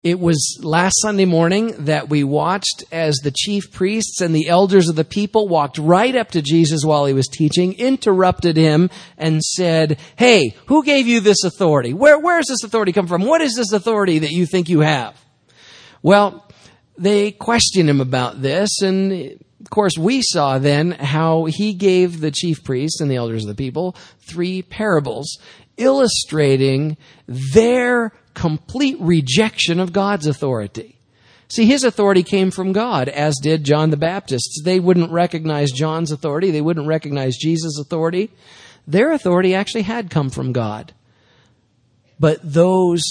It was last Sunday morning that we watched as the chief priests and the elders of the people walked right up to Jesus while he was teaching, interrupted him, and said, "Hey, who gave you this authority? Where's this authority come from? What is this authority that you think you have?" Well, they questioned him about this, and of course we saw then how he gave the chief priests and the elders of the people 3 parables illustrating their complete rejection of God's authority. See, his authority came from God, as did John the Baptist's. They wouldn't recognize John's authority. They wouldn't recognize Jesus' authority. Their authority actually had come from God. But those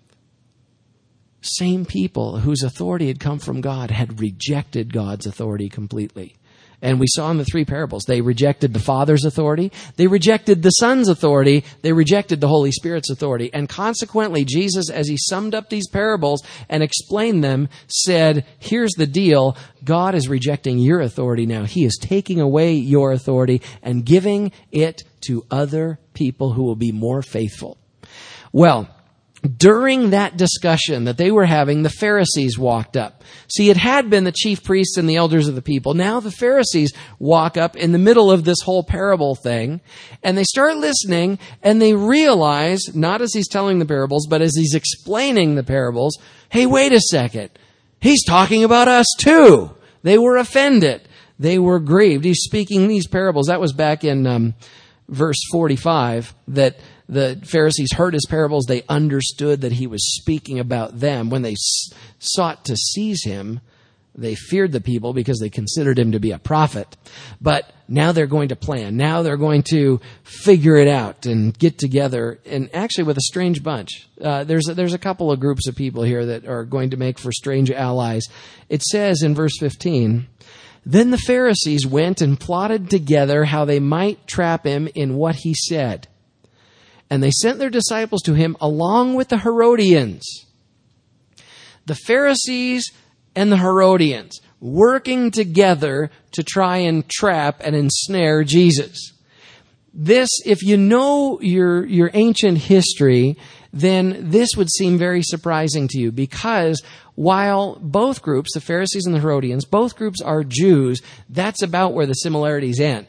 same people whose authority had come from God had rejected God's authority completely. And we saw in the 3 parables, they rejected the Father's authority, they rejected the Son's authority, they rejected the Holy Spirit's authority. And consequently, Jesus, as he summed up these parables and explained them, said, here's the deal, God is rejecting your authority now. He is taking away your authority and giving it to other people who will be more faithful. Well, during that discussion that they were having, the Pharisees walked up. See, it had been the chief priests and the elders of the people. Now the Pharisees walk up in the middle of this whole parable thing, and they start listening, and they realize, not as he's telling the parables, but as he's explaining the parables, hey, wait a second. He's talking about us too. They were offended. They were grieved. He's speaking these parables. That was back in verse 45, that the Pharisees heard his parables. They understood that he was speaking about them. When they sought to seize him, they feared the people because they considered him to be a prophet. But now they're going to plan. Now they're going to figure it out and get together, and actually with a strange bunch. There's a couple of groups of people here that are going to make for strange allies. It says in verse 15, "Then the Pharisees went and plotted together how they might trap him in what he said. And they sent their disciples to him along with the Herodians." The Pharisees and the Herodians working together to try and trap and ensnare Jesus. This, if you know your ancient history, then this would seem very surprising to you, because while both groups, the Pharisees and the Herodians, both groups are Jews, that's about where the similarities end.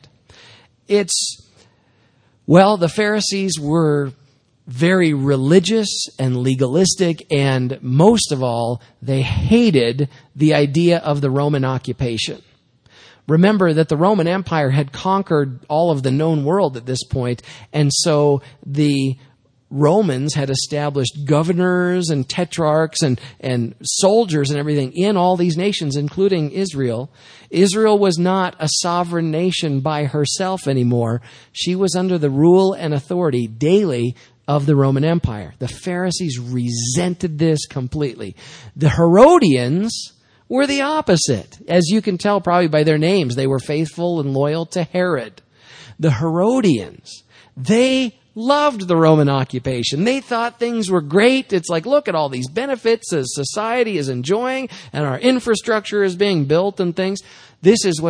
Well, the Pharisees were very religious and legalistic, and most of all, they hated the idea of the Roman occupation. Remember that the Roman Empire had conquered all of the known world at this point, and so the Romans had established governors and tetrarchs and soldiers and everything in all these nations, including Israel. Israel was not a sovereign nation by herself anymore. She was under the rule and authority daily of the Roman Empire. The Pharisees resented this completely. The Herodians were the opposite. As you can tell probably by their names, they were faithful and loyal to Herod. The Herodians, they loved the Roman occupation. They thought things were great. It's like, look at all these benefits as society is enjoying and our infrastructure is being built and things. This is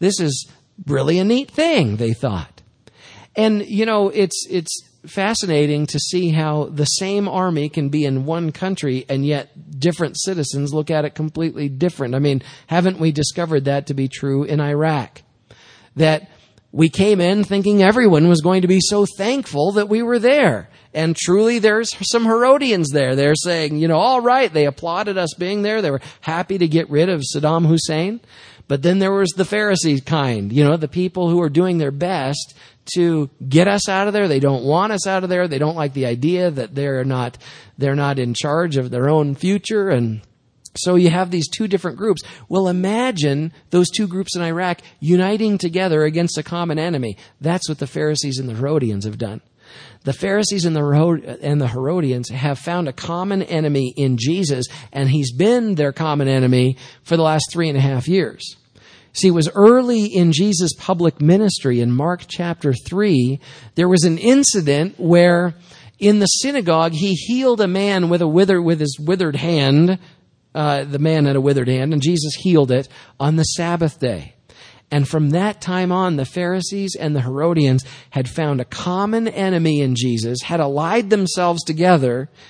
really a neat thing, they thought. And, you know, it's fascinating to see how the same army can be in one country and yet different citizens look at it completely different. I mean, haven't we discovered that to be true in Iraq? That we came in thinking everyone was going to be so thankful that we were there. And truly, there's some Herodians there. They're saying, you know, all right, they applauded us being there. They were happy to get rid of Saddam Hussein. But then there was the Pharisee kind, you know, the people who are doing their best to get us out of there. They don't want us out of there. They don't like the idea that they're not in charge of their own future. And so you have these two different groups. Well, imagine those two groups in Iraq uniting together against a common enemy. That's what the Pharisees and the Herodians have done. The Pharisees and the Herodians have found a common enemy in Jesus, and he's been their common enemy for the last 3.5 years. See, it was early in Jesus' public ministry in Mark chapter 3, there was an incident where in the synagogue he healed a man with his withered hand. The man had a withered hand, and Jesus healed it on the Sabbath day. And from that time on, the Pharisees and the Herodians had found a common enemy in Jesus, had allied themselves together,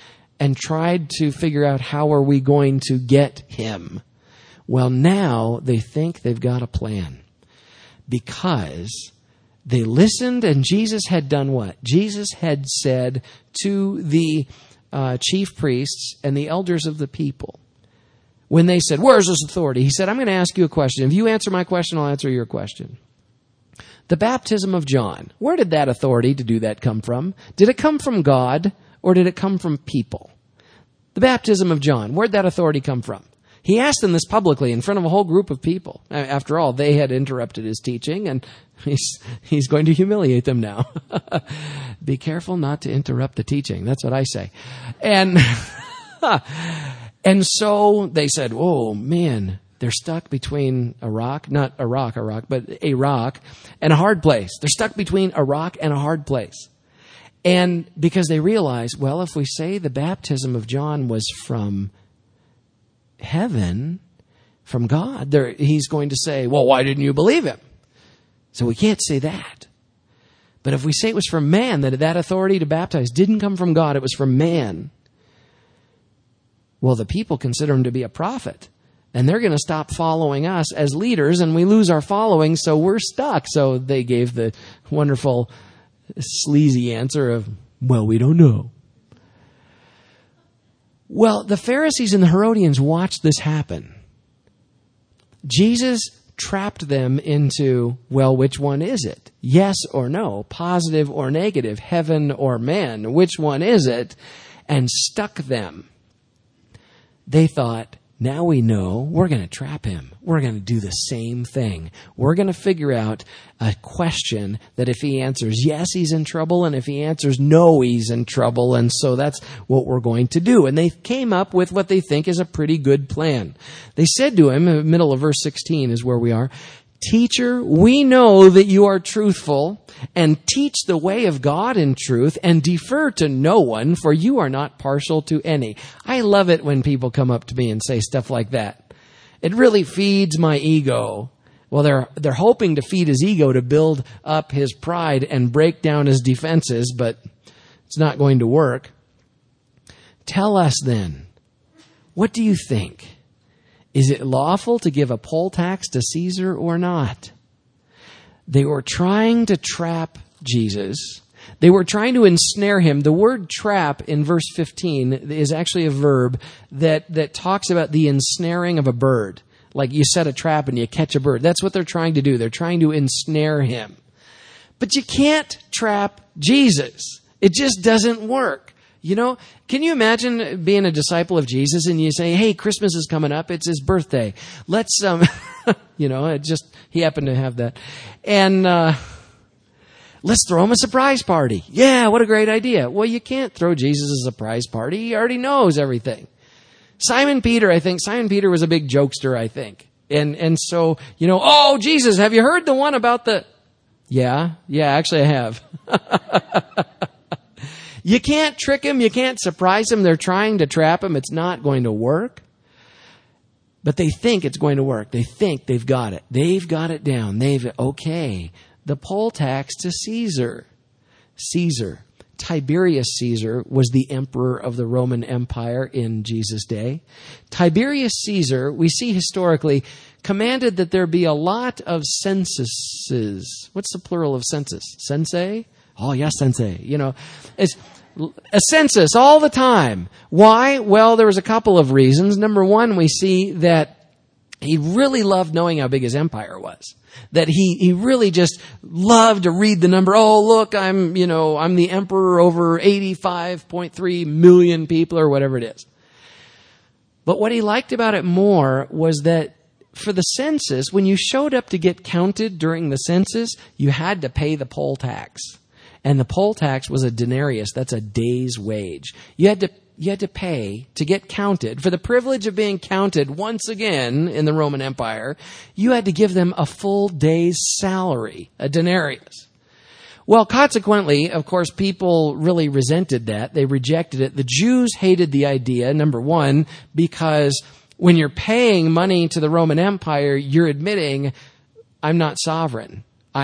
and tried to figure out how are we going to get him. Well, now they think they've got a plan because they listened, and Jesus had done what? Jesus had said to the chief priests and the elders of the people, when they said, "Where's this authority?" He said, "I'm going to ask you a question. If you answer my question, I'll answer your question. The baptism of John, where did that authority to do that come from? Did it come from God, or did it come from people? The baptism of John, where'd that authority come from?" He asked them this publicly in front of a whole group of people. After all, they had interrupted his teaching, and he's going to humiliate them now. Be careful not to interrupt the teaching. That's what I say. And so they said, "Oh, man, they're stuck between a rock, not a rock, but a rock and a hard place. They're stuck between a rock and a hard place." And because they realized, well, if we say the baptism of John was from heaven, from God, he's going to say, "Well, why didn't you believe him?" So we can't say that. But if we say it was from man, that authority to baptize didn't come from God, it was from man, well, the people consider him to be a prophet. And they're going to stop following us as leaders, and we lose our following, so we're stuck. So they gave the wonderful, sleazy answer of, "Well, we don't know." Well, the Pharisees and the Herodians watched this happen. Jesus trapped them into, well, which one is it? Yes or no? Positive or negative? Heaven or man? Which one is it? And stuck them. They thought, now we know, we're going to trap him. We're going to do the same thing. We're going to figure out a question that if he answers yes, he's in trouble, and if he answers no, he's in trouble. And so that's what we're going to do. And they came up with what they think is a pretty good plan. They said to him, in the middle of verse 16 is where we are, "Teacher, we know that you are truthful and teach the way of God in truth and defer to no one, for you are not partial to any." I love it when people come up to me and say stuff like that. It really feeds my ego. Well, they're hoping to feed his ego to build up his pride and break down his defenses, but it's not going to work. Tell us then, what do you think? Is it lawful to give a poll tax to Caesar or not? They were trying to trap Jesus. They were trying to ensnare him. The word trap in verse 15 is actually a verb that talks about the ensnaring of a bird. Like you set a trap and you catch a bird. That's what they're trying to do. They're trying to ensnare him. But you can't trap Jesus. It just doesn't work. You know, can you imagine being a disciple of Jesus and you say, "Hey, Christmas is coming up. It's his birthday. Let's, he happened to have that. And, let's throw him a surprise party." Yeah, what a great idea. Well, you can't throw Jesus a surprise party. He already knows everything. Simon Peter was a big jokester, I think. And so, "Oh, Jesus, have you heard the one about the..." Yeah, actually I have. You can't trick him. You can't surprise him. They're trying to trap him. It's not going to work. But they think it's going to work. They think they've got it. They've got it down. The poll tax to Caesar. Tiberius Caesar was the emperor of the Roman Empire in Jesus' day. Tiberius Caesar, we see historically, commanded that there be a lot of censuses. What's the plural of census? Sensei? Oh, yes, sensei. It's a census all the time. Why? Well, there was a couple of reasons. Number one, we see that he really loved knowing how big his empire was. That he really just loved to read the number. Oh, look, I'm the emperor over 85.3 million people or whatever it is. But what he liked about it more was that for the census, when you showed up to get counted during the census, you had to pay the poll tax. And the poll tax was a denarius. That's a day's wage. You had to pay to get counted. For the privilege of being counted once again in the Roman Empire, you had to give them a full day's salary, a denarius. Well, consequently, of course, people really resented that. They rejected it. The Jews hated the idea, number one, because when you're paying money to the Roman Empire, you're admitting, I'm not sovereign. I'm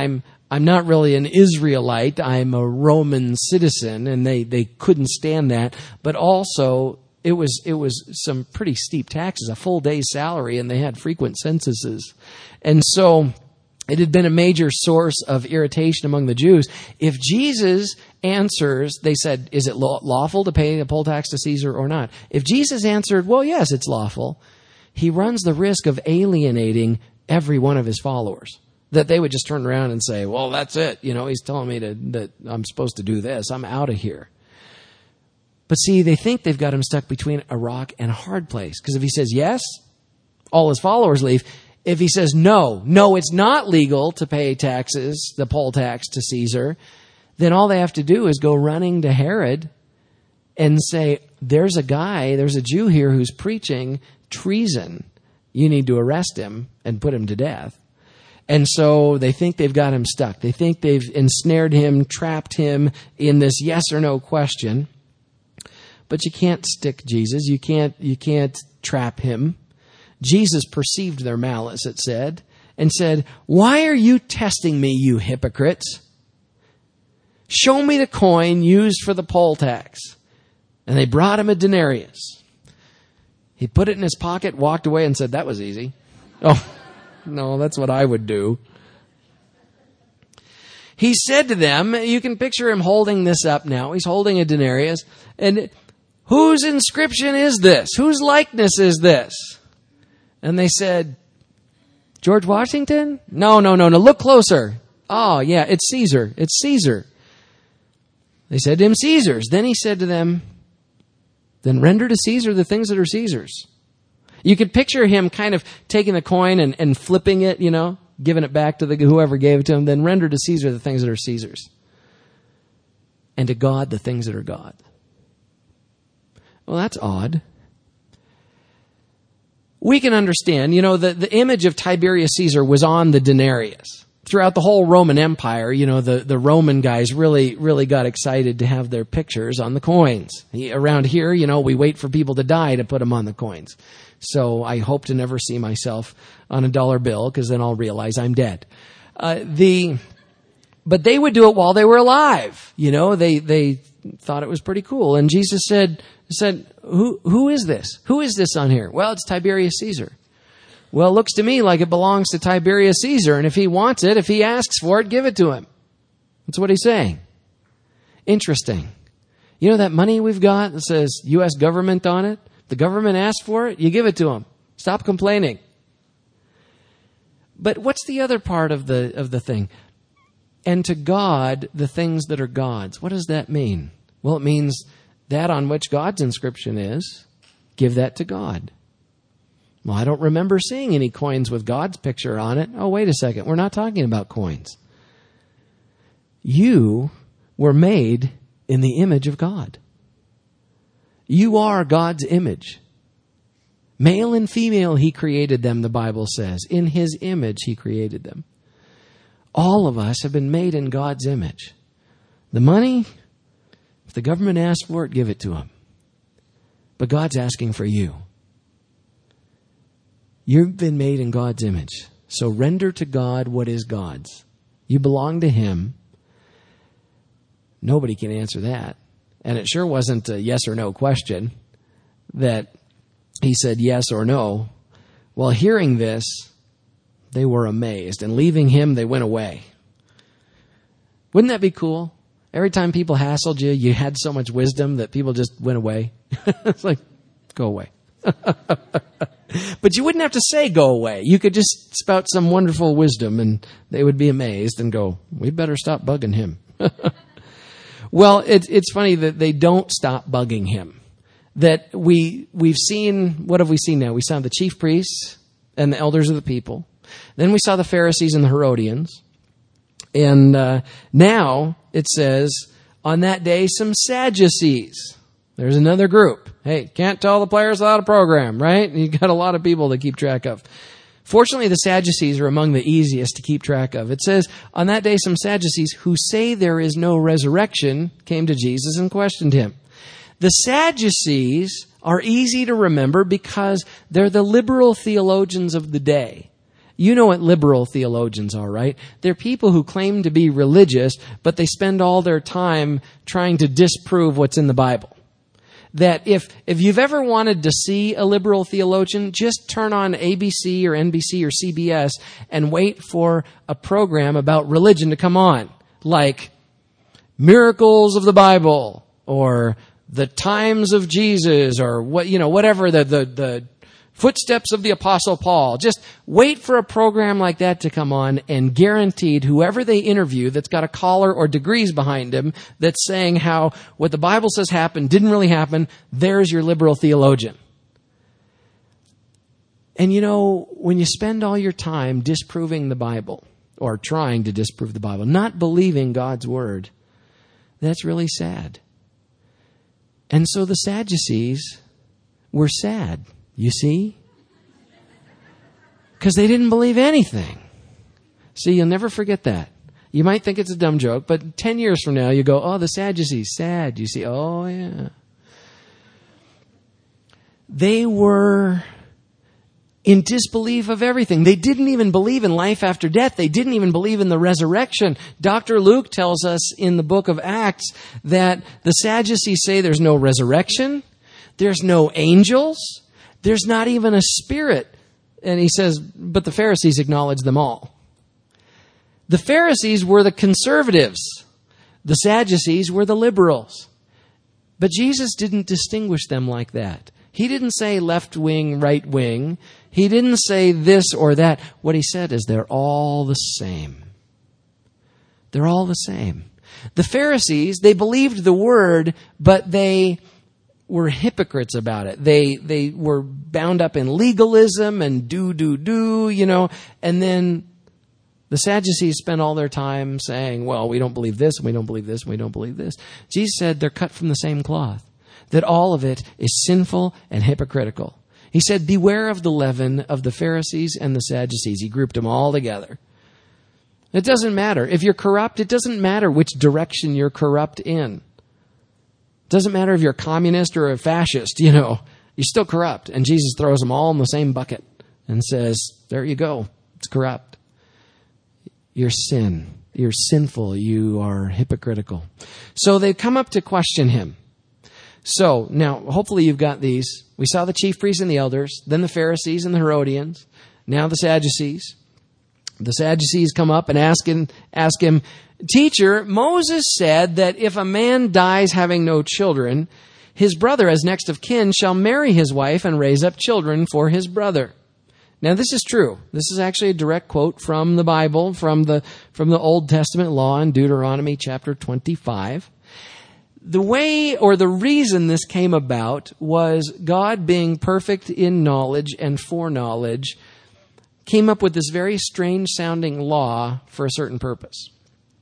I'm not really an Israelite. I'm a Roman citizen, and they couldn't stand that. But also, it was some pretty steep taxes, a full day's salary, and they had frequent censuses. And so it had been a major source of irritation among the Jews. If Jesus answers, they said, is it lawful to pay a poll tax to Caesar or not? If Jesus answered, well, yes, it's lawful, he runs the risk of alienating every one of his followers. That they would just turn around and say, well, that's it. He's telling me that I'm supposed to do this. I'm out of here. But see, they think they've got him stuck between a rock and a hard place. Because if he says yes, all his followers leave. If he says no, it's not legal to pay taxes, the poll tax to Caesar, then all they have to do is go running to Herod and say, there's a Jew here who's preaching treason. You need to arrest him and put him to death. And so they think they've got him stuck. They think they've ensnared him, trapped him in this yes or no question. But you can't stick Jesus. You can't trap him. Jesus perceived their malice, it said, and said, why are you testing me, you hypocrites? Show me the coin used for the poll tax. And they brought him a denarius. He put it in his pocket, walked away, and said, that was easy. Oh, no, that's what I would do. He said to them, you can picture him holding this up now. He's holding a denarius. And whose inscription is this? Whose likeness is this? And they said, George Washington? No. Look closer. Oh, yeah, it's Caesar. It's Caesar. They said to him, Caesar's. Then he said to them, then render to Caesar the things that are Caesar's. You could picture him kind of taking the coin and flipping it, giving it back to whoever gave it to him. Then render to Caesar the things that are Caesar's. And to God the things that are God. Well, that's odd. We can understand, the image of Tiberius Caesar was on the denarius. Throughout the whole Roman Empire, the Roman guys really got excited to have their pictures on the coins. Around here, we wait for people to die to put them on the coins. So I hope to never see myself on a dollar bill, because then I'll realize I'm dead. But they would do it while they were alive. They thought it was pretty cool. And Jesus said, who is this? Who is this on here? Well, it's Tiberius Caesar. Well, it looks to me like it belongs to Tiberius Caesar. And if he wants it, if he asks for it, give it to him. That's what he's saying. Interesting. That money we've got that says U.S. government on it? The government asks for it, you give it to them. Stop complaining. But what's the other part of the thing? And to God, the things that are God's. What does that mean? Well, it means that on which God's inscription is, give that to God. Well, I don't remember seeing any coins with God's picture on it. Oh, wait a second. We're not talking about coins. You were made in the image of God. You are God's image. Male and female, he created them, the Bible says. In his image, he created them. All of us have been made in God's image. The money, if the government asks for it, give it to him. But God's asking for you. You've been made in God's image. So render to God what is God's. You belong to him. Nobody can answer that. And it sure wasn't a yes or no question that he said yes or no. Well, hearing this, they were amazed. And leaving him, they went away. Wouldn't that be cool? Every time people hassled you, you had so much wisdom that people just went away. It's like, go away. But you wouldn't have to say go away. You could just spout some wonderful wisdom and they would be amazed and go, we better stop bugging him. Well, it's funny that they don't stop bugging him. That we've seen, what have we seen now? We saw the chief priests and the elders of the people. Then we saw the Pharisees and the Herodians. And now it says, on that day, some Sadducees. There's another group. Hey, can't tell the players without a program, right? You got a lot of people to keep track of. Fortunately, the Sadducees are among the easiest to keep track of. It says, on that day, some Sadducees who say there is no resurrection came to Jesus and questioned him. The Sadducees are easy to remember because they're the liberal theologians of the day. You know what liberal theologians are, right? They're people who claim to be religious, but they spend all their time trying to disprove what's in the Bible. That if you've ever wanted to see a liberal theologian, just turn on ABC or NBC or CBS and wait for a program about religion to come on. Like Miracles of the Bible or The Times of Jesus or whatever the Footsteps of the Apostle Paul. Just wait for a program like that to come on, and guaranteed whoever they interview that's got a collar or degrees behind him that's saying how what the Bible says happened didn't really happen, there's your liberal theologian. And when you spend all your time disproving the Bible, or trying to disprove the Bible, not believing God's word, that's really sad. And so the Sadducees were sad. You see? Because they didn't believe anything. See, you'll never forget that. You might think it's a dumb joke, but 10 years from now, you go, oh, the Sadducees, sad. You see, oh, yeah. They were in disbelief of everything. They didn't even believe in life after death. They didn't even believe in the resurrection. Dr. Luke tells us in the book of Acts that the Sadducees say there's no resurrection, there's no angels, there's not even a spirit. And he says, but the Pharisees acknowledge them all. The Pharisees were the conservatives. The Sadducees were the liberals. But Jesus didn't distinguish them like that. He didn't say left wing, right wing. He didn't say this or that. What he said is they're all the same. They're all the same. The Pharisees, they believed the word, but they were hypocrites about it. They were bound up in legalism and do, and then the Sadducees spent all their time saying, well, we don't believe this, and we don't believe this, and we don't believe this. Jesus said they're cut from the same cloth, that all of it is sinful and hypocritical. He said, beware of the leaven of the Pharisees and the Sadducees. He grouped them all together. It doesn't matter. If you're corrupt, it doesn't matter which direction you're corrupt in. It doesn't matter if you're a communist or a fascist, you're still corrupt. And Jesus throws them all in the same bucket and says, there you go. It's corrupt. You're sin. You're sinful. You are hypocritical. So they come up to question him. So now, hopefully you've got these. We saw the chief priests and the elders, then the Pharisees and the Herodians, now the Sadducees. The Sadducees come up and ask him, Teacher, Moses said that if a man dies having no children, his brother as next of kin shall marry his wife and raise up children for his brother. Now this is true. This is actually a direct quote from the Bible, from the Old Testament law in Deuteronomy chapter 25. The way or the reason this came about was God, being perfect in knowledge and foreknowledge, came up with this very strange sounding law for a certain purpose.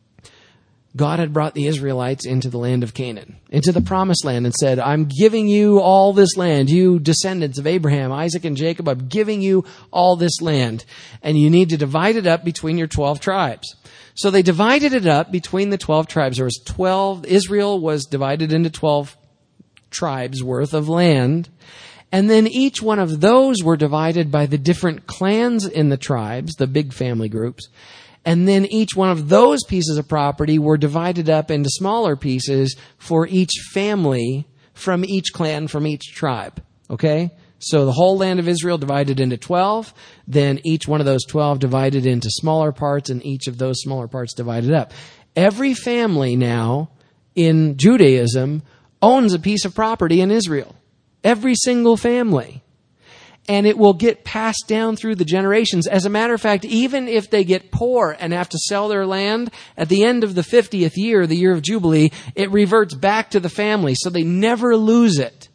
God had brought the Israelites into the land of Canaan, into the promised land, and said, I'm giving you all this land, you descendants of Abraham, Isaac, and Jacob, I'm giving you all this land, and you need to divide it up between your 12 tribes. So they divided it up between the 12 tribes. There was 12, Israel was divided into 12 tribes worth of land. And then each one of those were divided by the different clans in the tribes, the big family groups. And then each one of those pieces of property were divided up into smaller pieces for each family from each clan, from each tribe. Okay? So the whole land of Israel divided into 12. Then each one of those 12 divided into smaller parts, and each of those smaller parts divided up. Every family now in Judaism owns a piece of property in Israel. Every single family. And it will get passed down through the generations. As a matter of fact, even if they get poor and have to sell their land, at the end of the 50th year, the year of Jubilee, it reverts back to the family, so they never lose it.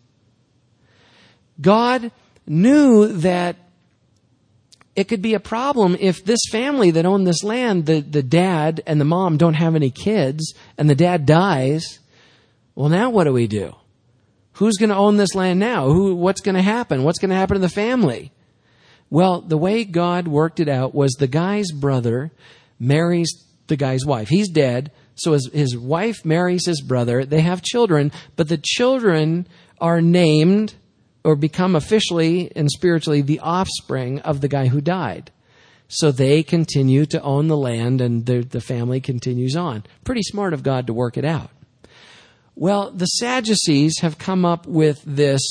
God knew that it could be a problem if this family that owned this land, the dad and the mom don't have any kids, and the dad dies. Well, now what do we do? Who's going to own this land now? What's going to happen? What's going to happen to the family? Well, the way God worked it out was the guy's brother marries the guy's wife. He's dead, so his wife marries his brother. They have children, but the children are named or become officially and spiritually the offspring of the guy who died. So they continue to own the land, and the family continues on. Pretty smart of God to work it out. Well, the Sadducees have come up with this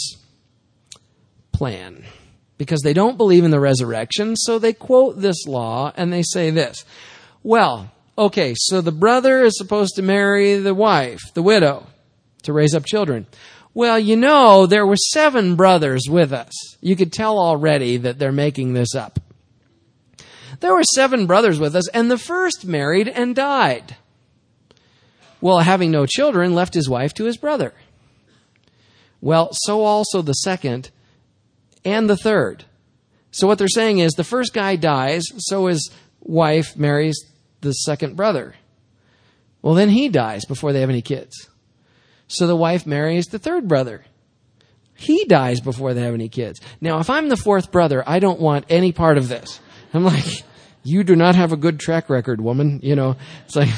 plan because they don't believe in the resurrection. So they quote this law and they say this. Well, okay, so the brother is supposed to marry the wife, the widow, to raise up children. Well, there were 7 brothers with us. You could tell already that they're making this up. There were 7 brothers with us, and the first married and died. Well, having no children, left his wife to his brother. Well, so also the second and the third. So what they're saying is the first guy dies, so his wife marries the second brother. Well, then he dies before they have any kids. So the wife marries the third brother. He dies before they have any kids. Now, if I'm the fourth brother, I don't want any part of this. I'm like, you do not have a good track record, woman. It's like...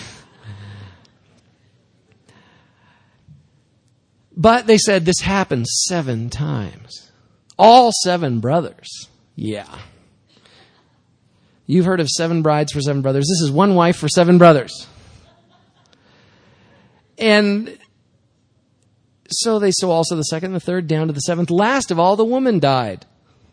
But they said this happened 7 times. All 7 brothers. Yeah. You've heard of 7 brides for 7 brothers. This is 1 wife for 7 brothers. And so also the second, the third, down to the 7th. Last of all, the woman died.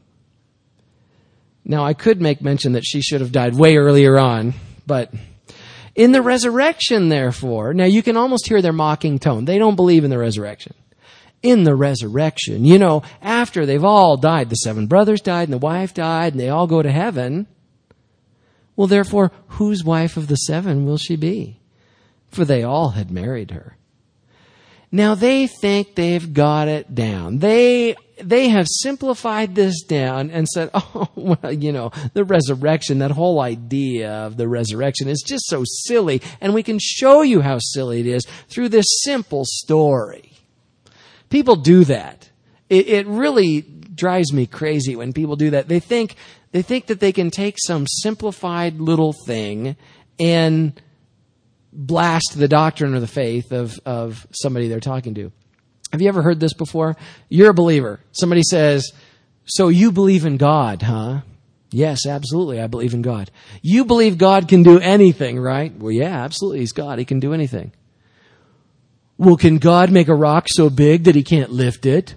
Now, I could make mention that she should have died way earlier on, but in the resurrection, therefore, now you can almost hear their mocking tone. They don't believe in the resurrection. In the resurrection, after they've all died, the 7 brothers died and the wife died and they all go to heaven. Well, therefore, whose wife of the 7 will she be? For they all had married her. Now they think they've got it down. They have simplified this down and said, the resurrection, that whole idea of the resurrection is just so silly. And we can show you how silly it is through this simple story. People do that. It really drives me crazy when people do that. They think that they can take some simplified little thing and blast the doctrine or the faith of somebody they're talking to. Have you ever heard this before? You're a believer. Somebody says, so you believe in God, huh? Yes, absolutely, I believe in God. You believe God can do anything, right? Well, yeah, absolutely, He's God. He can do anything. Well, can God make a rock so big that He can't lift it?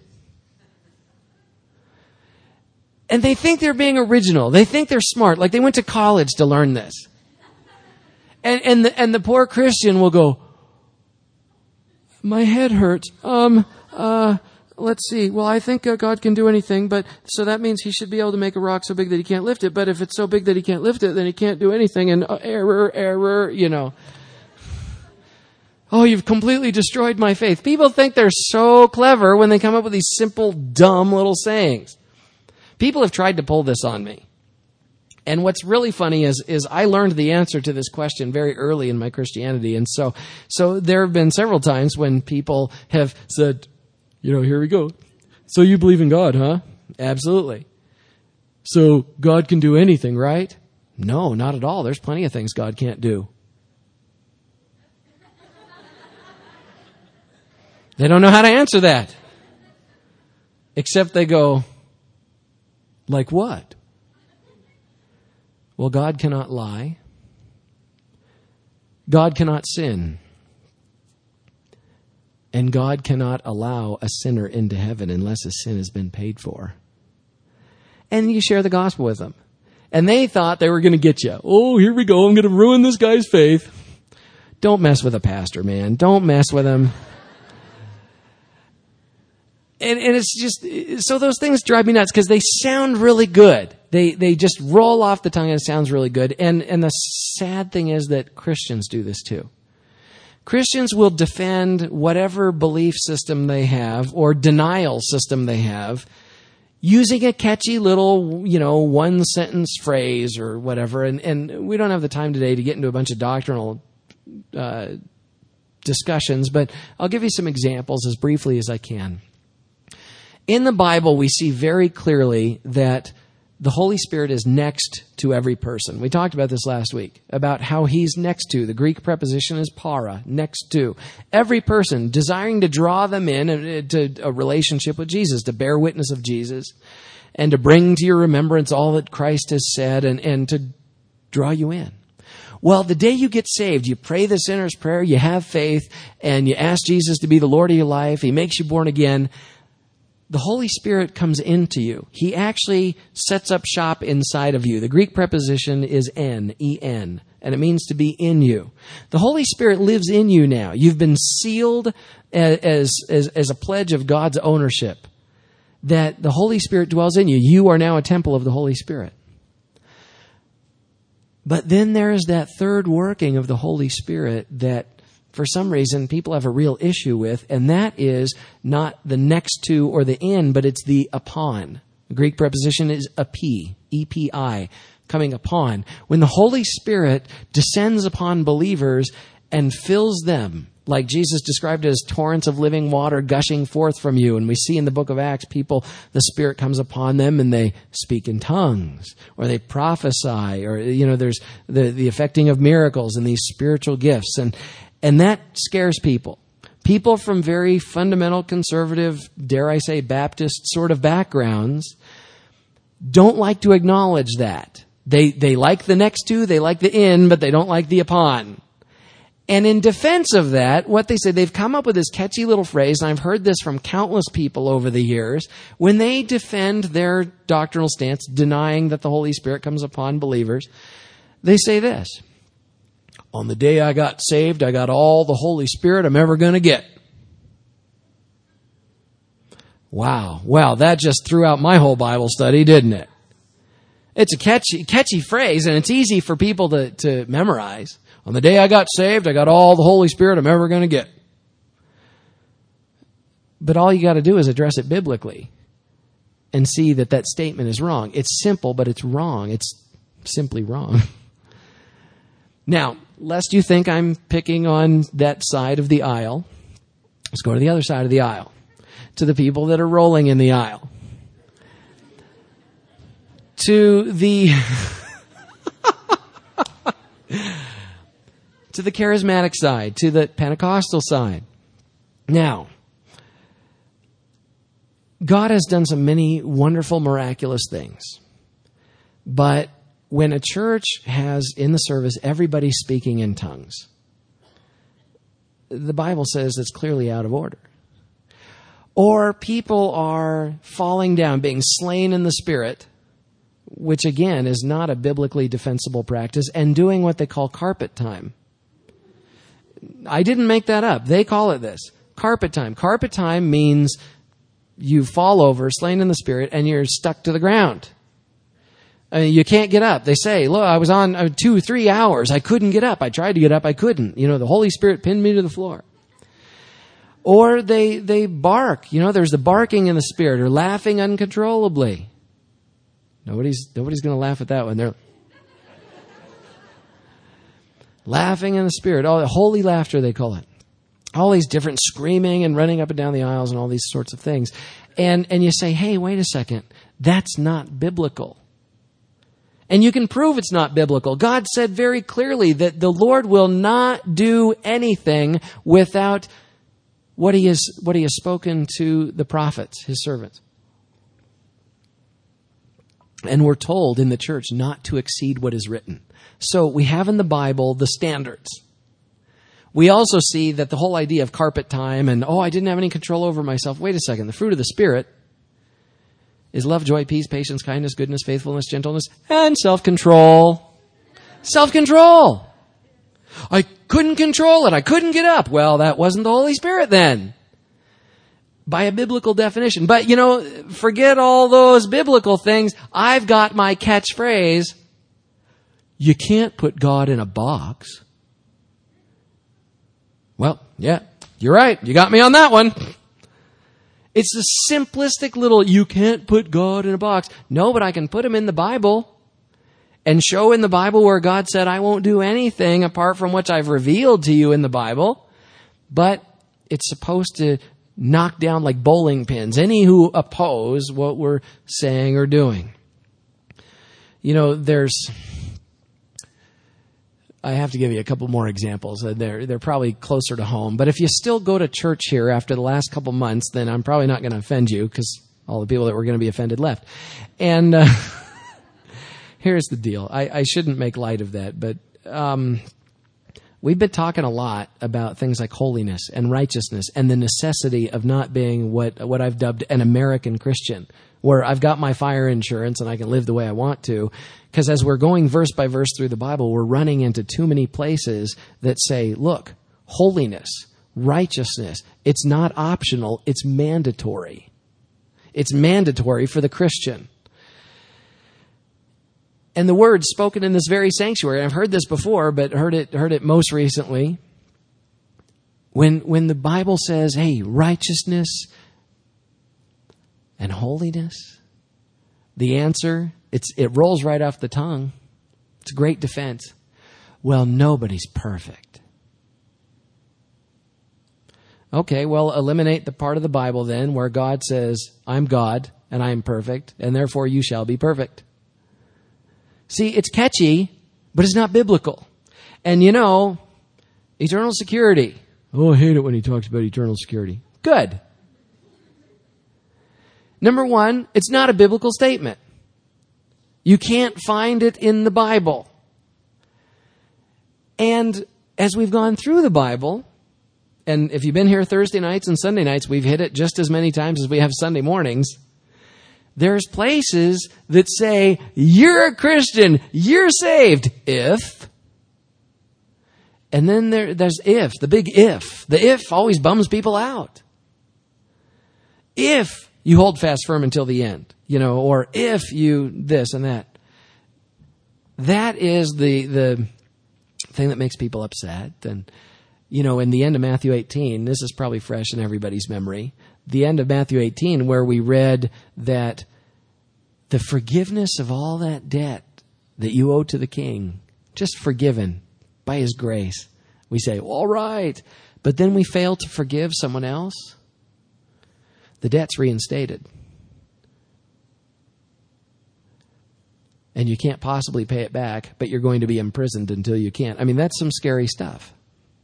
And they think they're being original. They think they're smart, like they went to college to learn this. And the poor Christian will go, my head hurts. Let's see. Well, I think God can do anything, but so that means He should be able to make a rock so big that He can't lift it. But if it's so big that He can't lift it, then He can't do anything. And error. Oh, you've completely destroyed my faith. People think they're so clever when they come up with these simple, dumb little sayings. People have tried to pull this on me. And what's really funny is I learned the answer to this question very early in my Christianity. And so there have been several times when people have said, here we go. So you believe in God, huh? Absolutely. So God can do anything, right? No, not at all. There's plenty of things God can't do. They don't know how to answer that. Except they go, like what? Well, God cannot lie. God cannot sin. And God cannot allow a sinner into heaven unless his sin has been paid for. And you share the gospel with them. And they thought they were going to get you. Oh, here we go. I'm going to ruin this guy's faith. Don't mess with a pastor, man. Don't mess with him. And it's just, so those things drive me nuts because they sound really good. They just roll off the tongue and it sounds really good. And the sad thing is that Christians do this too. Christians will defend whatever belief system they have or denial system they have using a catchy little, one sentence phrase or whatever. And we don't have the time today to get into a bunch of doctrinal discussions, but I'll give you some examples as briefly as I can. In the Bible, we see very clearly that the Holy Spirit is next to every person. We talked about this last week, about how He's next to. The Greek preposition is para, next to. Every person, desiring to draw them in to a relationship with Jesus, to bear witness of Jesus, and to bring to your remembrance all that Christ has said, and to draw you in. Well, the day you get saved, you pray the sinner's prayer, you have faith, and you ask Jesus to be the Lord of your life. He makes you born again. The Holy Spirit comes into you. He actually sets up shop inside of you. The Greek preposition is en, E-N, and it means to be in you. The Holy Spirit lives in you now. You've been sealed as a pledge of God's ownership, that the Holy Spirit dwells in you. You are now a temple of the Holy Spirit. But then there's that third working of the Holy Spirit that for some reason people have a real issue with, and that is not the next to or the in, but it's the upon. The Greek preposition is epi, E-P-I, coming upon. When the Holy Spirit descends upon believers and fills them, like Jesus described it as torrents of living water gushing forth from you. And we see in the book of Acts, people, the Spirit comes upon them and they speak in tongues, or they prophesy, or, there's the effecting of miracles and these spiritual gifts. And that scares people. People from very fundamental conservative, dare I say, Baptist sort of backgrounds don't like to acknowledge that. They like the next to, they like the in, but they don't like the upon. And in defense of that, what they say, they've come up with this catchy little phrase, and I've heard this from countless people over the years, when they defend their doctrinal stance, denying that the Holy Spirit comes upon believers, they say this: on the day I got saved, I got all the Holy Spirit I'm ever going to get. Wow, that just threw out my whole Bible study, didn't it? It's a catchy phrase, and it's easy for people to memorize. On the day I got saved, I got all the Holy Spirit I'm ever going to get. But all you got to do is address it biblically and see that statement is wrong. It's simple, but it's wrong. It's simply wrong. Now, lest you think I'm picking on that side of the aisle, let's go to the other side of the aisle, to the people that are rolling in the aisle. To the to the charismatic side, to the Pentecostal side. Now, God has done some many wonderful, miraculous things. But when a church has in the service everybody speaking in tongues, the Bible says it's clearly out of order. Or people are falling down, being slain in the Spirit, which again is not a biblically defensible practice, and doing what they call carpet time. I didn't make that up. They call it this. Carpet time. Carpet time means you fall over, slain in the Spirit, and you're stuck to the ground. You can't get up. They say, look, I was on 2-3 hours. I couldn't get up. I tried to get up. I couldn't. The Holy Spirit pinned me to the floor. Or they bark. There's the barking in the Spirit, or laughing uncontrollably. Nobody's going to laugh at that one. They're laughing in the Spirit. Oh, holy laughter, they call it. All these different screaming and running up and down the aisles and all these sorts of things. And you say, hey, wait a second. That's not biblical. And you can prove it's not biblical. God said very clearly that the Lord will not do anything without what he has spoken to the prophets, his servants. And we're told in the church not to exceed what is written. So we have in the Bible the standards. We also see that the whole idea of carpet time and, I didn't have any control over myself. Wait a second. The fruit of the Spirit is love, joy, peace, patience, kindness, goodness, faithfulness, gentleness, and self-control. Self-control. I couldn't control it. I couldn't get up. Well, that wasn't the Holy Spirit then, by a biblical definition. But, forget all those biblical things. I've got my catchphrase. You can't put God in a box. Well, yeah, you're right. You got me on that one. It's a simplistic little, you can't put God in a box. No, but I can put him in the Bible and show in the Bible where God said, I won't do anything apart from what I've revealed to you in the Bible. But it's supposed to knock down like bowling pins any who oppose what we're saying or doing. I have to give you a couple more examples. They're probably closer to home. But if you still go to church here after the last couple months, then I'm probably not going to offend you because all the people that were going to be offended left. And here's the deal. I shouldn't make light of that, but we've been talking a lot about things like holiness and righteousness and the necessity of not being what I've dubbed an American Christian, where I've got my fire insurance and I can live the way I want to. Because as we're going verse by verse through the Bible, we're running into too many places that say, look, holiness, righteousness, it's not optional, it's mandatory. It's mandatory for the Christian. And the words spoken in this very sanctuary, I've heard this before, but heard it most recently. When the Bible says, hey, righteousness and holiness, the answer, it rolls right off the tongue. It's a great defense. Well, nobody's perfect. Okay, well, eliminate the part of the Bible then where God says, I'm God and I am perfect, and therefore you shall be perfect. See, it's catchy, but it's not biblical. And eternal security. Oh, I hate it when he talks about eternal security. Good. Number one, it's not a biblical statement. You can't find it in the Bible. And as we've gone through the Bible, and if you've been here Thursday nights and Sunday nights, we've hit it just as many times as we have Sunday mornings. There's places that say, you're a Christian, you're saved, if. And then there's if, the big if. The if always bums people out. If you hold fast firm until the end, or if you this and that. That is the thing that makes people upset. And, in the end of Matthew 18, this is probably fresh in everybody's memory, the end of Matthew 18, where we read that the forgiveness of all that debt that you owe to the king, just forgiven by his grace. We say, all right, but then we fail to forgive someone else. The debt's reinstated. And you can't possibly pay it back, but you're going to be imprisoned until you can. I mean, that's some scary stuff.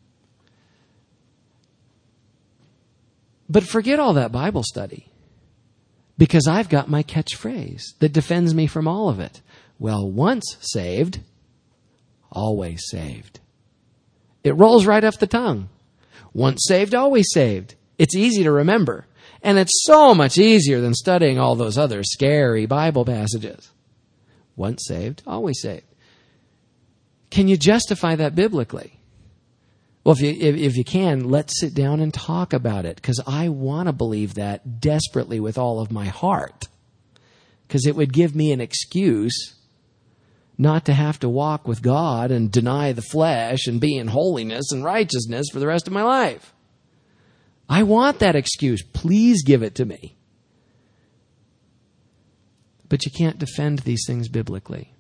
But forget all that Bible study, because I've got my catchphrase that defends me from all of it. Well, once saved, always saved. It rolls right off the tongue. Once saved, always saved. It's easy to remember. And it's so much easier than studying all those other scary Bible passages. Once saved, always saved. Can you justify that biblically? Well, if you can, let's sit down and talk about it, because I want to believe that desperately with all of my heart, because it would give me an excuse not to have to walk with God and deny the flesh and be in holiness and righteousness for the rest of my life. I want that excuse. Please give it to me. But you can't defend these things biblically.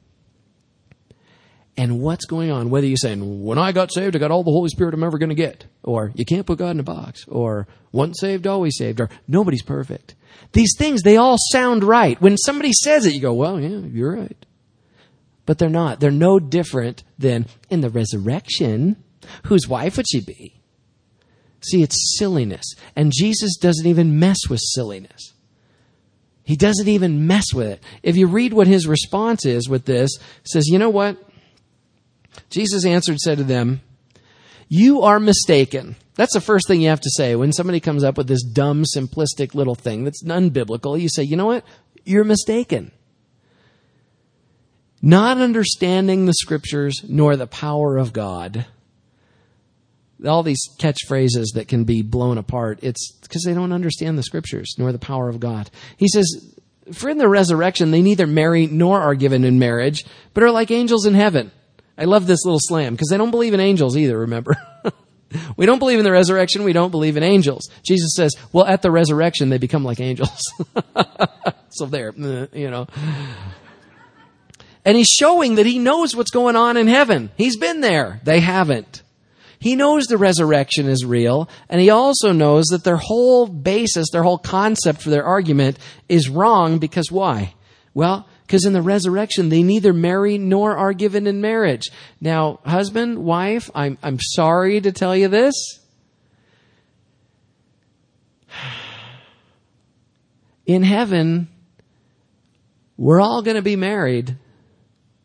And what's going on? Whether you're saying, when I got saved, I got all the Holy Spirit I'm ever going to get. Or, you can't put God in a box. Or, once saved, always saved. Or, nobody's perfect. These things, they all sound right. When somebody says it, you go, well, yeah, you're right. But they're not. They're no different than, in the resurrection, whose wife would she be? See, it's silliness. And Jesus doesn't even mess with silliness. He doesn't even mess with it. If you read what his response is with this, it says, you know what? Jesus answered, said to them, you are mistaken. That's the first thing you have to say. When somebody comes up with this dumb, simplistic little thing that's unbiblical, you say, you know what? You're mistaken. Not understanding the scriptures nor the power of God. All these catchphrases that can be blown apart, it's because they don't understand the scriptures nor the power of God. He says, for in the resurrection, they neither marry nor are given in marriage, but are like angels in heaven. I love this little slam, because they don't believe in angels either, remember? We don't believe in the resurrection. We don't believe in angels. Jesus says, well, at the resurrection, they become like angels. So there, And he's showing that he knows what's going on in heaven. He's been there. They haven't. He knows the resurrection is real, and he also knows that their whole basis, their whole concept for their argument is wrong, because why? Well, because in the resurrection, they neither marry nor are given in marriage. Now, husband, wife, I'm sorry to tell you this. In heaven, we're all going to be married,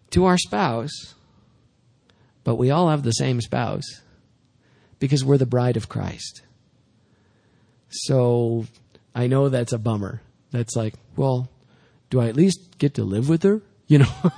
to our spouse, but we all have the same spouse because we're the bride of Christ. So I know that's a bummer. That's like, well, do I at least get to live with her? You know,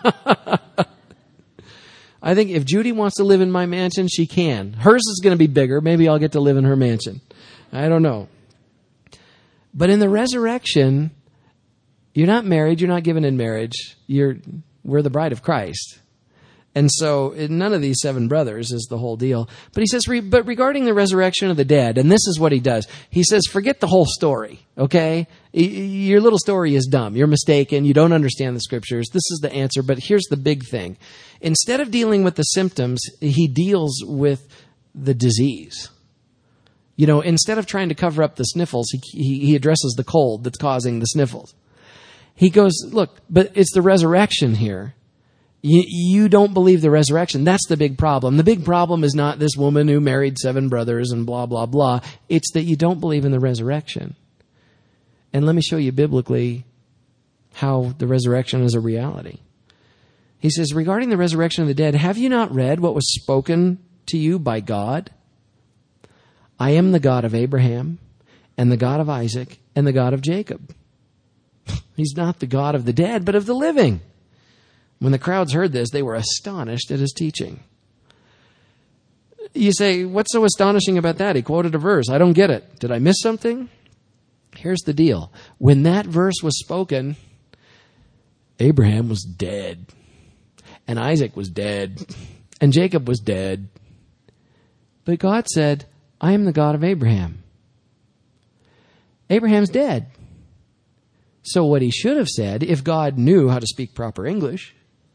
I think if Judy wants to live in my mansion, she can. Hers is going to be bigger. Maybe I'll get to live in her mansion. I don't know. But in the resurrection, you're not married. You're not given in marriage. We're the bride of Christ. And so none of these 7 brothers is the whole deal. But he says, but regarding the resurrection of the dead, and this is what he does. He says, forget the whole story, okay? Your little story is dumb. You're mistaken. You don't understand the scriptures. This is the answer, but here's the big thing. Instead of dealing with the symptoms, he deals with the disease. You know, instead of trying to cover up the sniffles, he addresses the cold that's causing the sniffles. He goes, look, but it's the resurrection here. You don't believe the resurrection. That's the big problem. The big problem is not this woman who married 7 brothers and blah, blah, blah. It's that you don't believe in the resurrection. And let me show you biblically how the resurrection is a reality. He says, regarding the resurrection of the dead, have you not read what was spoken to you by God? I am the God of Abraham and the God of Isaac and the God of Jacob. He's not the God of the dead, but of the living. When the crowds heard this, they were astonished at his teaching. You say, what's so astonishing about that? He quoted a verse. I don't get it. Did I miss something? Here's the deal. When that verse was spoken, Abraham was dead, and Isaac was dead, and Jacob was dead. But God said, I am the God of Abraham. Abraham's dead. So what he should have said, if God knew how to speak proper English,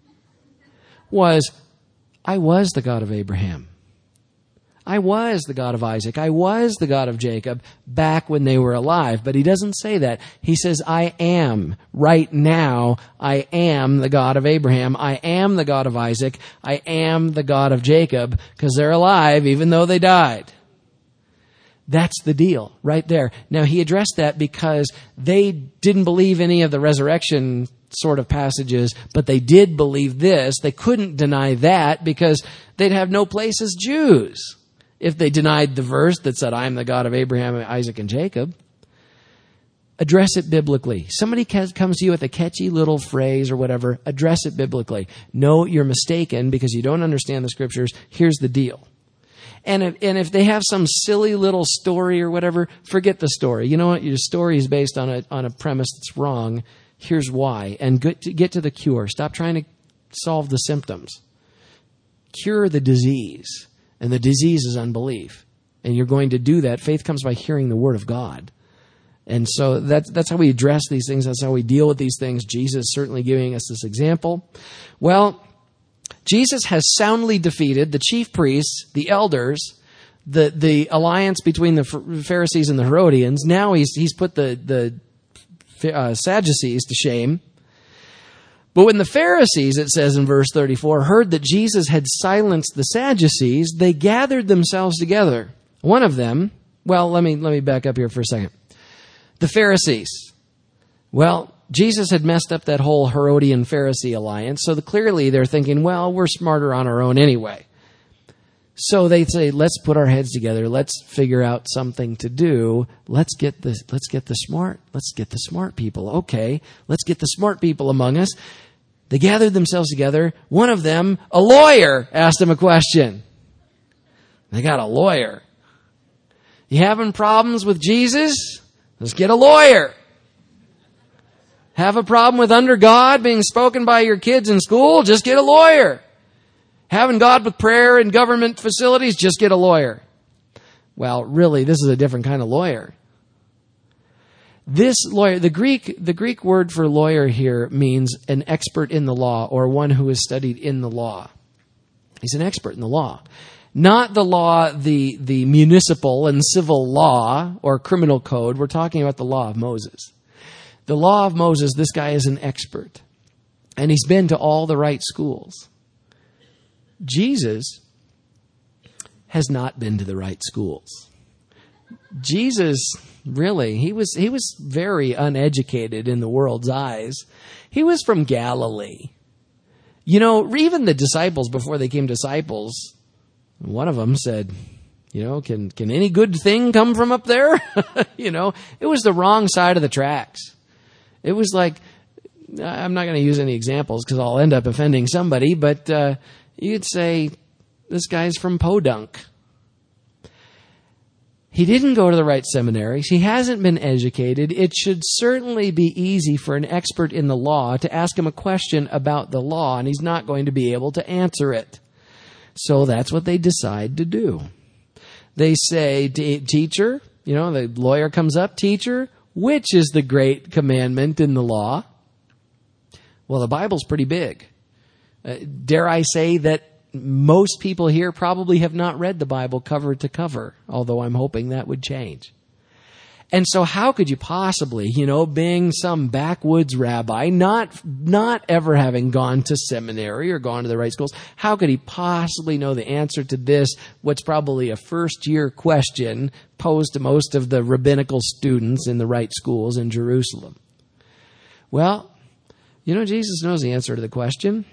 was, I was the God of Abraham. I was the God of Isaac. I was the God of Jacob back when they were alive. But he doesn't say that. He says, I am. Right now, I am the God of Abraham. I am the God of Isaac. I am the God of Jacob, because they're alive even though they died. That's the deal right there. Now, he addressed that because they didn't believe any of the resurrection sort of passages, but they did believe this. They couldn't deny that because they'd have no place as Jews if they denied the verse that said, I am the God of Abraham, Isaac, and Jacob. Address it biblically. Somebody comes to you with a catchy little phrase or whatever, address it biblically. No, you're mistaken because you don't understand the scriptures. Here's the deal. And if they have some silly little story or whatever, forget the story. You know what? Your story is based on a premise that's wrong. Here's why. And get to the cure. Stop trying to solve the symptoms. Cure the disease. And the disease is unbelief. And you're going to do that. Faith comes by hearing the word of God. And so that's how we address these things. That's how we deal with these things. Jesus certainly giving us this example. Well, Jesus has soundly defeated the chief priests, the elders, the alliance between the Pharisees and the Herodians. Now he's put the Sadducees to shame. But when the Pharisees, it says in verse 34, heard that Jesus had silenced the Sadducees, they gathered themselves together. One of them, well, let me back up here for a second. The Pharisees. Well, Jesus had messed up that whole Herodian Pharisee alliance, so clearly they're thinking, well, we're smarter on our own anyway. So they say, let's put our heads together. Let's figure out something to do. Let's get the smart people. Okay, let's get the smart people among us. They gathered themselves together. One of them, a lawyer, asked him a question. They got a lawyer. You having problems with Jesus? Let's get a lawyer. Have a problem with under God being spoken by your kids in school? Just get a lawyer. Having God with prayer in government facilities? Just get a lawyer. Well, really, this is a different kind of lawyer. This lawyer, the Greek word for lawyer here means an expert in the law or one who has studied in the law. He's an expert in the law. Not the law, the municipal and civil law or criminal code. We're talking about the law of Moses. The law of Moses, this guy is an expert. And he's been to all the right schools. Jesus has not been to the right schools. Jesus, really, he was very uneducated in the world's eyes. He was from Galilee. You know, even the disciples, before they became disciples, one of them said, you know, can any good thing come from up there? You know, it was the wrong side of the tracks. It was like, I'm not going to use any examples because I'll end up offending somebody, but you'd say, this guy's from Podunk. He didn't go to the right seminaries. He hasn't been educated. It should certainly be easy for an expert in the law to ask him a question about the law, and he's not going to be able to answer it. So that's what they decide to do. They say, teacher, you know, the lawyer comes up, teacher, which is the great commandment in the law? Well, the Bible's pretty big. Dare I say that most people here probably have not read the Bible cover to cover, although I'm hoping that would change. And so how could you possibly, you know, being some backwoods rabbi, not ever having gone to seminary or gone to the right schools, how could he possibly know the answer to this, what's probably a first-year question posed to most of the rabbinical students in the right schools in Jerusalem? Well, you know, Jesus knows the answer to the question.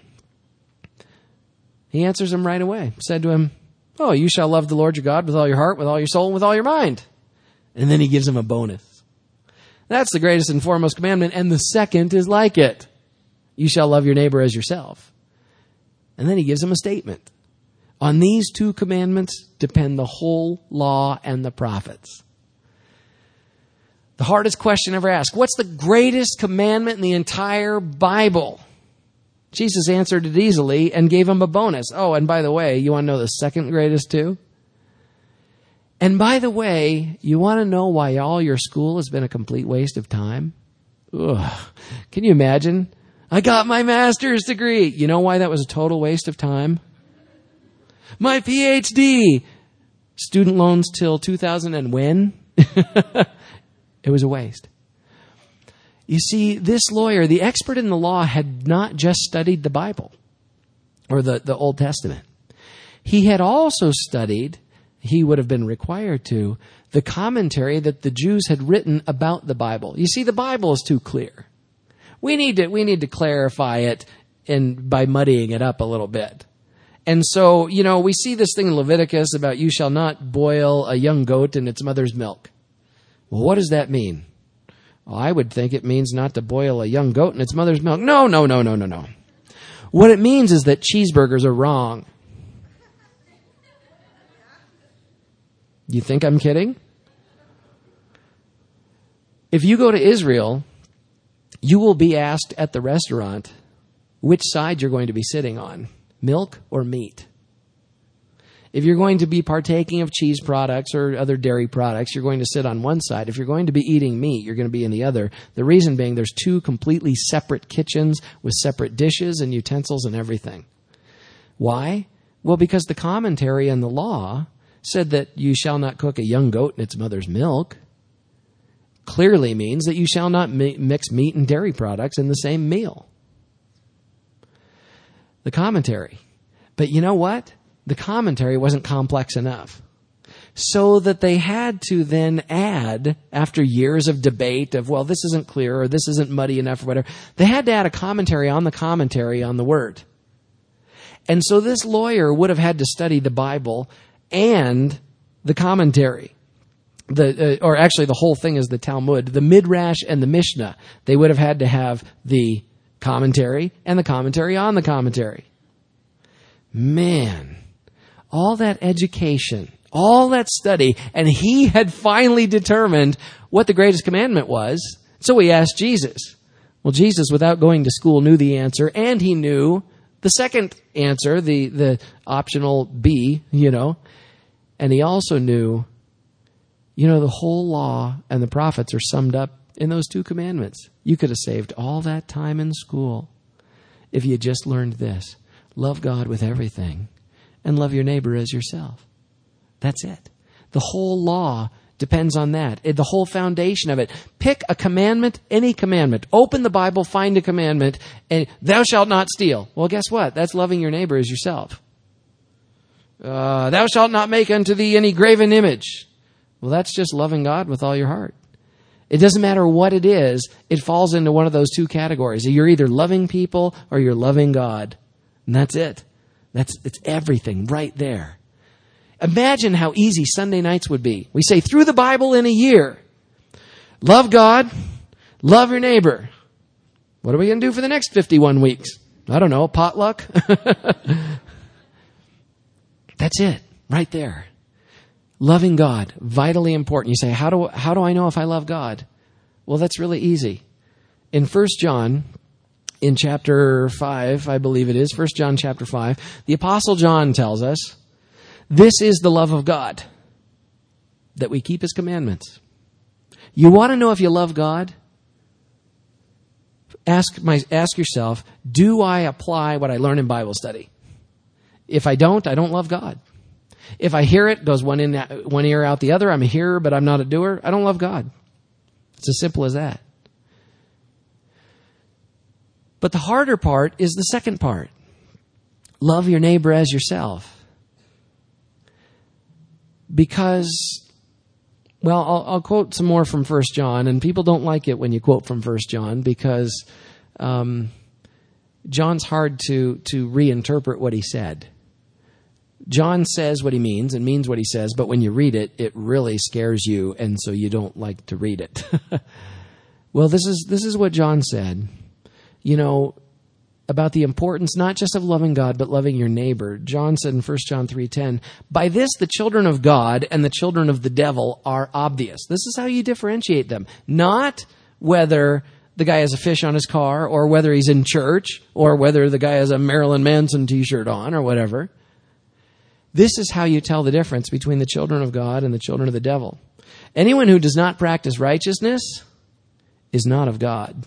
He answers him right away. Said to him, oh, you shall love the Lord your God with all your heart, with all your soul, and with all your mind. And then he gives him a bonus. That's the greatest and foremost commandment, and the second is like it. You shall love your neighbor as yourself. And then he gives him a statement. On these two commandments depend the whole law and the prophets. The hardest question ever asked. What's the greatest commandment in the entire Bible? Jesus answered it easily and gave him a bonus. Oh, and by the way, you want to know the second greatest too? And by the way, you want to know why all your school has been a complete waste of time? Ugh. Can you imagine? I got my master's degree. You know why that was a total waste of time? My PhD. Student loans till 2000 and when? It was a waste. You see, this lawyer, the expert in the law, had not just studied the Bible or the Old Testament. He had also studied, he would have been required to, the commentary that the Jews had written about the Bible. You see, the Bible is too clear. We need to clarify it by muddying it up a little bit. And so, you know, we see this thing in Leviticus about you shall not boil a young goat in its mother's milk. Well, what does that mean? Well, I would think it means not to boil a young goat in its mother's milk. No. What it means is that cheeseburgers are wrong. You think I'm kidding? If you go to Israel, you will be asked at the restaurant which side you're going to be sitting on, milk or meat. If you're going to be partaking of cheese products or other dairy products, you're going to sit on one side. If you're going to be eating meat, you're going to be in the other. The reason being there's two completely separate kitchens with separate dishes and utensils and everything. Why? Well, because the commentary in the law said that you shall not cook a young goat in its mother's milk. Clearly means that you shall not mix meat and dairy products in the same meal. The commentary. But you know what? The commentary wasn't complex enough. So that they had to then add, after years of debate of, well, this isn't clear or this isn't muddy enough or whatever, they had to add a commentary on the word. And so this lawyer would have had to study the Bible and the commentary. Or actually the whole thing is the Talmud, the Midrash and the Mishnah. They would have had to have the commentary and the commentary on the commentary. Man, all that education, all that study, and he had finally determined what the greatest commandment was. So he asked Jesus. Well, Jesus, without going to school, knew the answer, and he knew the second answer, the optional B, and he also knew, the whole law and the prophets are summed up in those two commandments. You could have saved all that time in school if you just learned this. Love God with everything and love your neighbor as yourself. That's it. The whole law depends on that. The whole foundation of it. Pick a commandment, any commandment. Open the Bible, find a commandment, and thou shalt not steal. Well, guess what? That's loving your neighbor as yourself. Thou shalt not make unto thee any graven image. Well, that's just loving God with all your heart. It doesn't matter what it is. It falls into one of those two categories. You're either loving people or you're loving God. And that's it. It's everything right there. Imagine how easy Sunday nights would be. We say through the Bible in a year. Love God. Love your neighbor. What are we going to do for the next 51 weeks? I don't know, potluck? That's it, right there. Loving God, vitally important. You say, how do I know if I love God? Well, that's really easy. In 1 John, in chapter 5, I believe it is, 1 John chapter 5, the Apostle John tells us, this is the love of God, that we keep His commandments. You want to know if you love God? Ask yourself, do I apply what I learn in Bible study? If I don't love God. If I hear it, goes one ear out the other, I'm a hearer, but I'm not a doer, I don't love God. It's as simple as that. But the harder part is the second part. Love your neighbor as yourself. Because, well, I'll quote some more from 1 John, and people don't like it when you quote from 1 John because John's hard to reinterpret what he said. John says what he means and means what he says, but when you read it, it really scares you, and so you don't like to read it. Well, this is what John said. You know, about the importance not just of loving God, but loving your neighbor. John said in 1 John 3:10, by this the children of God and the children of the devil are obvious. This is how you differentiate them. Not whether the guy has a fish on his car, or whether he's in church, or whether the guy has a Marilyn Manson t-shirt on, or whatever. This is how you tell the difference between the children of God and the children of the devil. Anyone who does not practice righteousness is not of God,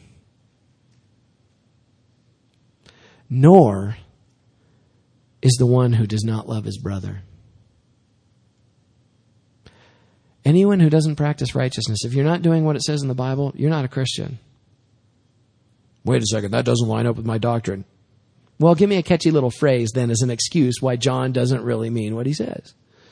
nor is the one who does not love his brother. Anyone who doesn't practice righteousness, if you're not doing what it says in the Bible, you're not a Christian. Wait a second, that doesn't line up with my doctrine. Well, give me a catchy little phrase then as an excuse why John doesn't really mean what he says.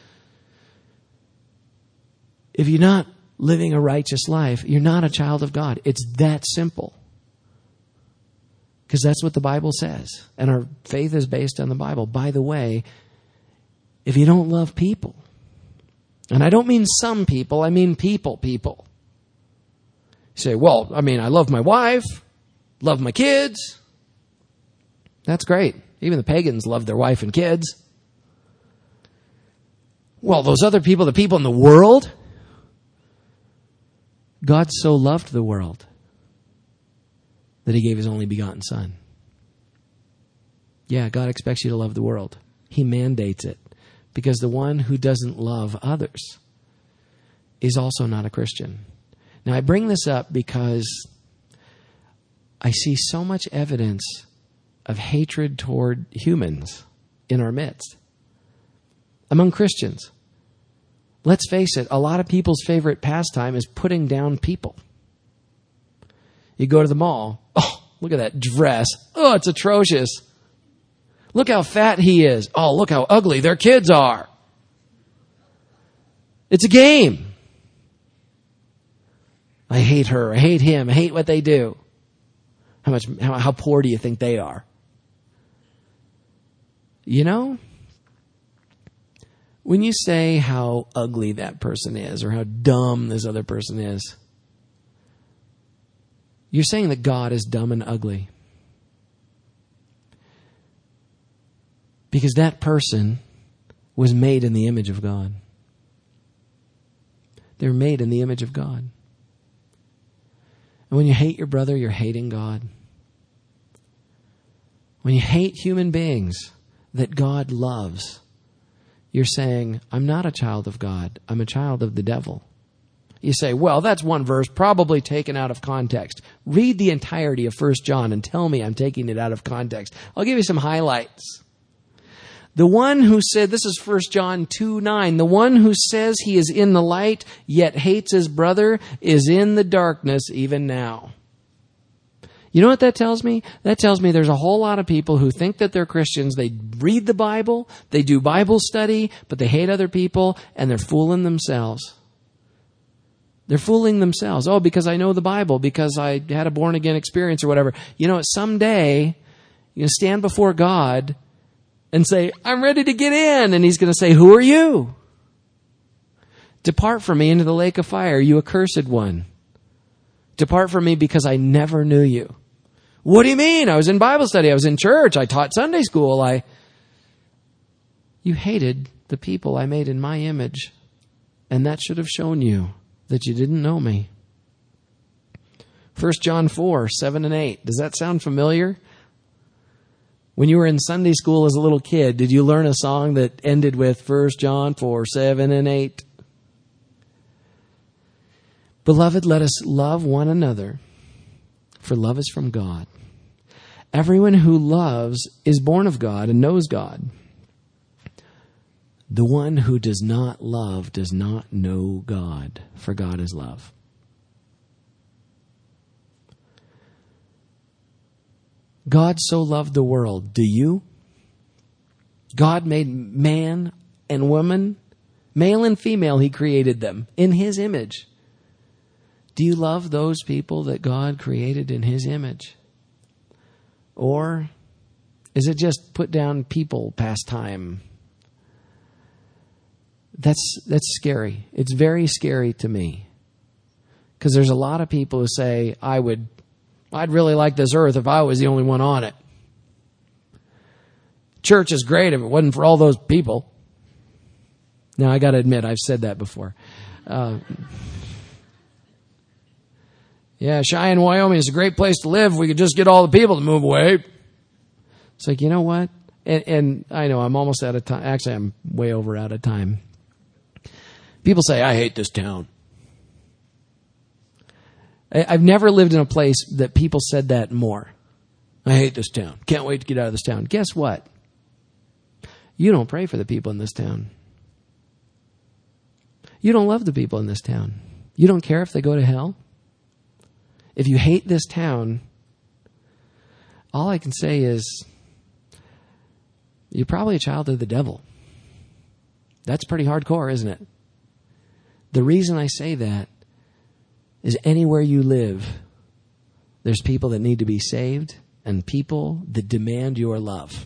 If you're not living a righteous life, you're not a child of God. It's that simple. Because that's what the Bible says. And our faith is based on the Bible. By the way, if you don't love people, and I don't mean some people, I mean people. You say, well, I mean, I love my wife, love my kids. That's great. Even the pagans love their wife and kids. Well, those other people, the people in the world, God so loved the world that He gave His only begotten Son. Yeah, God expects you to love the world. He mandates it. Because the one who doesn't love others is also not a Christian. Now, I bring this up because I see so much evidence of hatred toward humans in our midst. Among Christians. Let's face it, a lot of people's favorite pastime is putting down people. You go to the mall. Oh, look at that dress. Oh, it's atrocious. Look how fat he is. Oh, look how ugly their kids are. It's a game. I hate her. I hate him. I hate what they do. How poor do you think they are? You know, when you say how ugly that person is or how dumb this other person is, you're saying that God is dumb and ugly. Because that person was made in the image of God. They're made in the image of God. And when you hate your brother, you're hating God. When you hate human beings that God loves, you're saying, I'm not a child of God. I'm a child of the devil. You say, well, that's one verse probably taken out of context. Read the entirety of 1 John and tell me I'm taking it out of context. I'll give you some highlights. The one who said, this is 1 John 2:9, the one who says he is in the light, yet hates his brother, is in the darkness even now. You know what that tells me? That tells me there's a whole lot of people who think that they're Christians. They read the Bible, they do Bible study, but they hate other people, and they're fooling themselves. They're fooling themselves. Oh, because I know the Bible, because I had a born-again experience or whatever. You know, someday You're going to stand before God and say, I'm ready to get in. And he's going to say, who are you? Depart from me into the lake of fire, you accursed one. Depart from me because I never knew you. What do you mean? I was in Bible study. I was in church. I taught Sunday school. You hated the people I made in my image. And that should have shown you that you didn't know me. 1 John 4, 7 and 8. Does that sound familiar? When you were in Sunday school as a little kid, did you learn a song that ended with 1 John 4, 7 and 8? Beloved, let us love one another, for love is from God. Everyone who loves is born of God and knows God. The one who does not love does not know God, for God is love. God so loved the world. Do you? God made man and woman, male and female, he created them in his image. Do you love those people that God created in his image? Or is it just put down people pastime? That's scary. It's very scary to me. Because there's a lot of people who say, I'd really like this earth if I was the only one on it. Church is great if it wasn't for all those people. Now, I got to admit, I've said that before. Yeah, Cheyenne, Wyoming is a great place to live. We could just get all the people to move away. It's like, you know what? And I know I'm almost out of time. Actually, I'm way over out of time. People say, I hate this town. I've never lived in a place that people said that more. I hate this town. Can't wait to get out of this town. Guess what? You don't pray for the people in this town. You don't love the people in this town. You don't care if they go to hell. If you hate this town, all I can say is you're probably a child of the devil. That's pretty hardcore, isn't it? The reason I say that is anywhere you live, there's people that need to be saved and people that demand your love.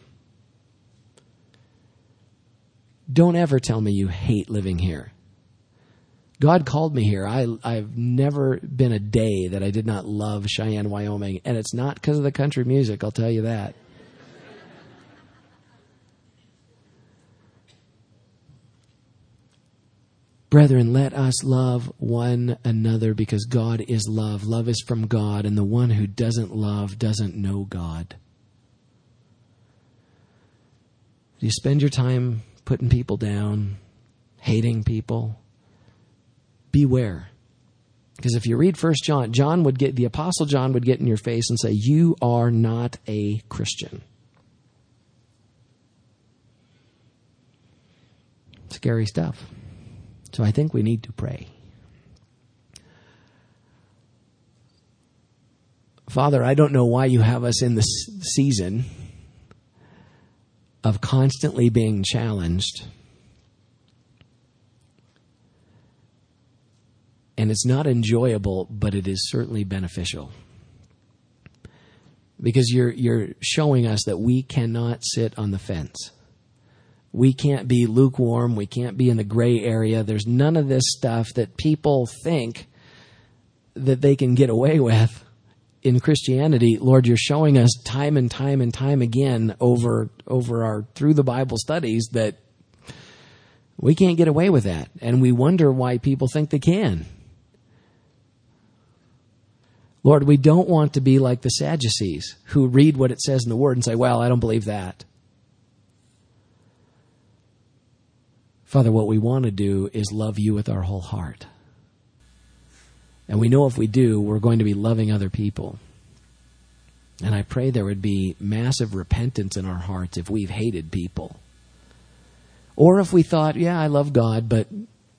Don't ever tell me you hate living here. God called me here. I've never been a day that I did not love Cheyenne, Wyoming. And it's not because of the country music, I'll tell you that. Brethren, let us love one another because God is love. Love is from God, and the one who doesn't love doesn't know God. Do you spend your time putting people down, hating people? Beware. Because if you read 1 John, the Apostle John would get in your face and say, you are not a Christian. Scary stuff. So I think we need to pray. Father, I don't know why you have us in this season of constantly being challenged. And it's not enjoyable, but it is certainly beneficial. Because you're showing us that we cannot sit on the fence. We can't be lukewarm. We can't be in the gray area. There's none of this stuff that people think that they can get away with in Christianity. Lord, you're showing us time and time and time again through the Bible studies that we can't get away with that. And we wonder why people think they can. Lord, we don't want to be like the Sadducees who read what it says in the Word and say, well, I don't believe that. Father, what we want to do is love you with our whole heart. And we know if we do, we're going to be loving other people. And I pray there would be massive repentance in our hearts if we've hated people. Or if we thought, yeah, I love God, but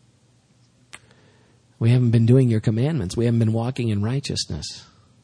we haven't been doing your commandments. We haven't been walking in righteousness.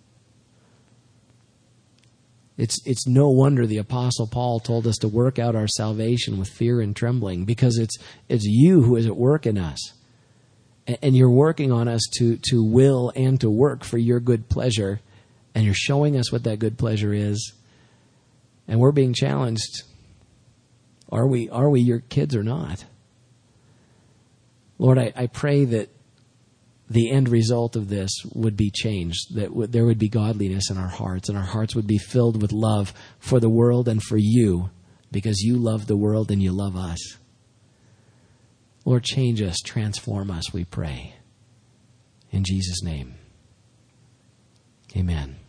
It's no wonder the Apostle Paul told us to work out our salvation with fear and trembling, because it's you who is at work in us. And you're working on us to will and to work for your good pleasure. And you're showing us what that good pleasure is. And we're being challenged. Are we your kids or not? Lord, I pray that the end result of this would be changed, that there would be godliness in our hearts, and our hearts would be filled with love for the world and for you, because you love the world and you love us. Lord, change us, transform us, we pray. In Jesus' name, amen.